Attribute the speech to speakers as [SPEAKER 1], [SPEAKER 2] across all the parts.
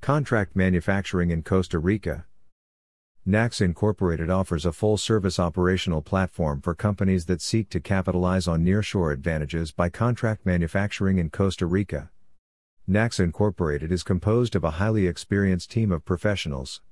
[SPEAKER 1] Contract manufacturing in Costa Rica. NACS Incorporated offers a full-service operational platform for companies that seek to capitalize on nearshore advantages by contract manufacturing in Costa Rica. NACS Incorporated is composed of a highly experienced team of professionals.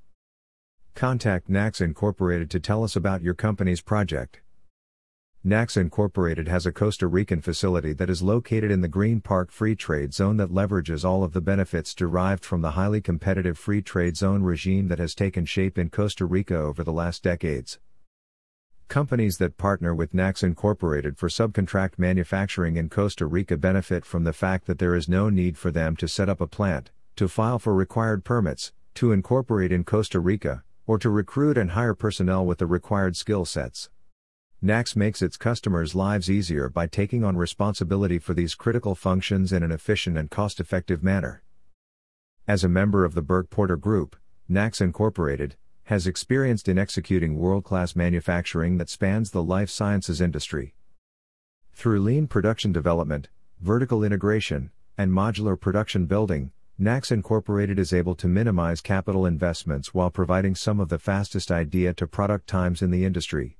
[SPEAKER 1] Contact NACS Incorporated to tell us about your company's project. NACS Incorporated has a Costa Rican facility that is located in the Green Park Free Trade Zone that leverages all of the benefits derived from the highly competitive free trade zone regime that has taken shape in Costa Rica over the last decades. Companies that partner with NACS Incorporated for subcontract manufacturing in Costa Rica benefit from the fact that there is no need for them to set up a plant, to file for required permits, to incorporate in Costa Rica, or to recruit and hire personnel with the required skill sets. NACS makes its customers' lives easier by taking on responsibility for these critical functions in an efficient and cost-effective manner. As a member of the Burke Porter Group, NACS Incorporated has experienced in executing world-class manufacturing that spans the life sciences industry. Through lean production development, vertical integration, and modular production building, NACS Incorporated is able to minimize capital investments while providing some of the fastest idea-to-product times in the industry.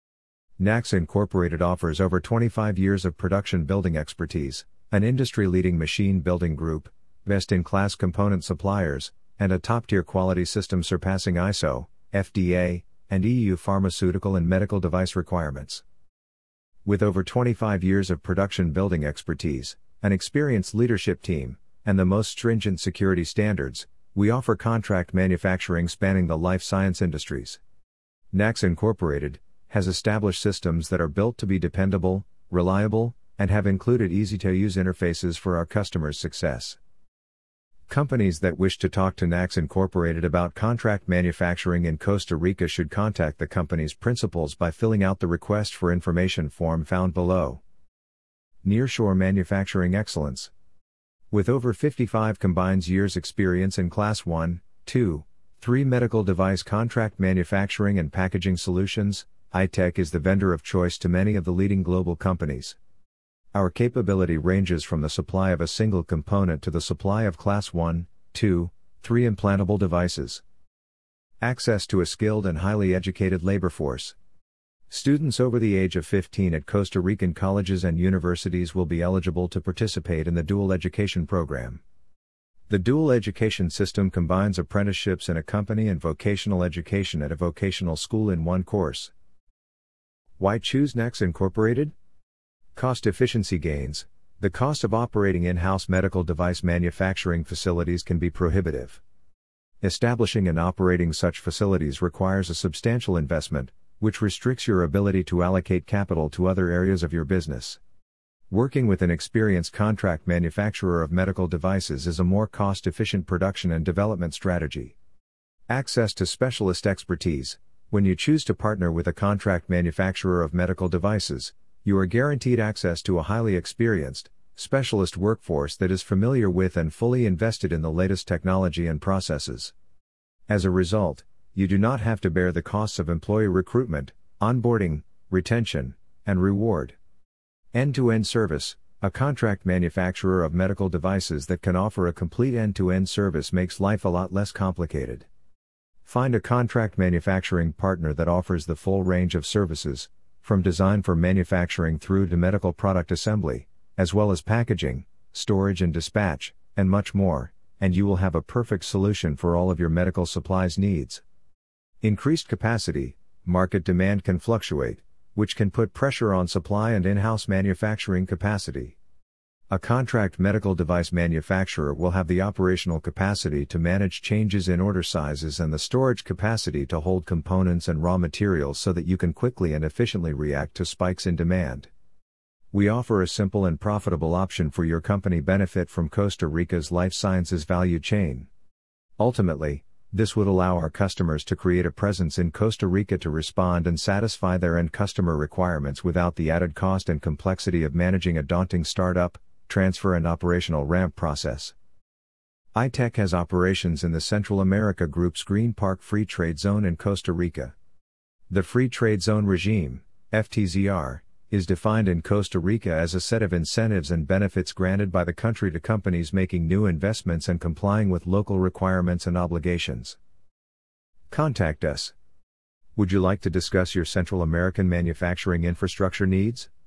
[SPEAKER 1] NACS Incorporated offers over 25 years of production building expertise, an industry-leading machine building group, best-in-class component suppliers, and a top-tier quality system surpassing ISO, FDA, and EU pharmaceutical and medical device requirements. With over 25 years of production building expertise, an experienced leadership team, and the most stringent security standards, we offer contract manufacturing spanning the life science industries. NACS Incorporated has established systems that are built to be dependable, reliable, and have included easy-to-use interfaces for our customers' success. Companies that wish to talk to NACS Incorporated about contract manufacturing in Costa Rica should contact the company's principals by filling out the request for information form found below. Nearshore Manufacturing Excellence. With over 55 combined years experience in Class 1, 2, 3 medical device contract manufacturing and packaging solutions, I-TECH is the vendor of choice to many of the leading global companies. Our capability ranges from the supply of a single component to the supply of Class 1, 2, 3 implantable devices. Access to a skilled and highly educated labor force. Students over the age of 15 at Costa Rican colleges and universities will be eligible to participate in the dual education program. The dual education system combines apprenticeships in a company and vocational education at a vocational school in one course. Why choose NACS Incorporated? Cost efficiency gains. The cost of operating in-house medical device manufacturing facilities can be prohibitive. Establishing and operating such facilities requires a substantial investment, which restricts your ability to allocate capital to other areas of your business. Working with an experienced contract manufacturer of medical devices is a more cost-efficient production and development strategy. Access to specialist expertise. When you choose to partner with a contract manufacturer of medical devices, you are guaranteed access to a highly experienced, specialist workforce that is familiar with and fully invested in the latest technology and processes. As a result, you do not have to bear the costs of employee recruitment, onboarding, retention, and reward. End-to-end service. A contract manufacturer of medical devices that can offer a complete end-to-end service makes life a lot less complicated. Find a contract manufacturing partner that offers the full range of services, from design for manufacturing through to medical product assembly, as well as packaging, storage and dispatch, and much more, and you will have a perfect solution for all of your medical supplies needs. Increased capacity. Market demand can fluctuate, which can put pressure on supply and in-house manufacturing capacity. A contract medical device manufacturer will have the operational capacity to manage changes in order sizes and the storage capacity to hold components and raw materials so that you can quickly and efficiently react to spikes in demand. We offer a simple and profitable option for your company benefit from Costa Rica's life sciences value chain. Ultimately, this would allow our customers to create a presence in Costa Rica to respond and satisfy their end customer requirements without the added cost and complexity of managing a daunting startup, transfer and operational ramp process. I-TECH has operations in the Central America Group's Green Park Free Trade Zone in Costa Rica. The Free Trade Zone regime, FTZR, is defined in Costa Rica as a set of incentives and benefits granted by the country to companies making new investments and complying with local requirements and obligations. Contact us. Would you like to discuss your Central American manufacturing infrastructure needs?